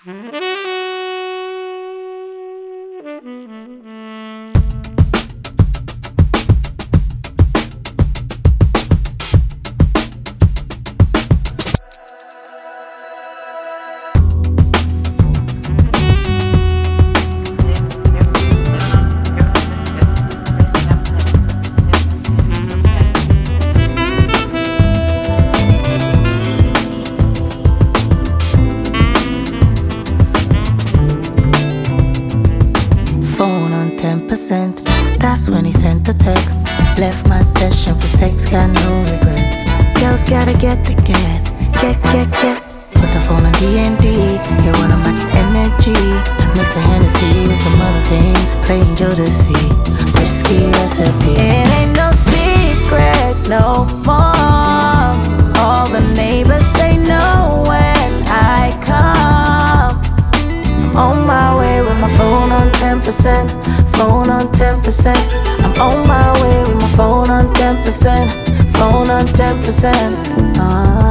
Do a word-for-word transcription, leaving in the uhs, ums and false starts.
Phone on ten percent, that's when he sent a text. Left my session for sex, got no regrets. Girls gotta get the get, get, get, get. Put the phone on D and D, you wanna match the energy. Mix a Hennessy with some other things, playing Jodeci, whiskey recipe. It ain't no secret no more. All the neighbors, they know when I come. I'm on my way with my phone on ten percent, phone on ten percent. I'm on my way with my phone on ten percent, phone on ten percent. Uh.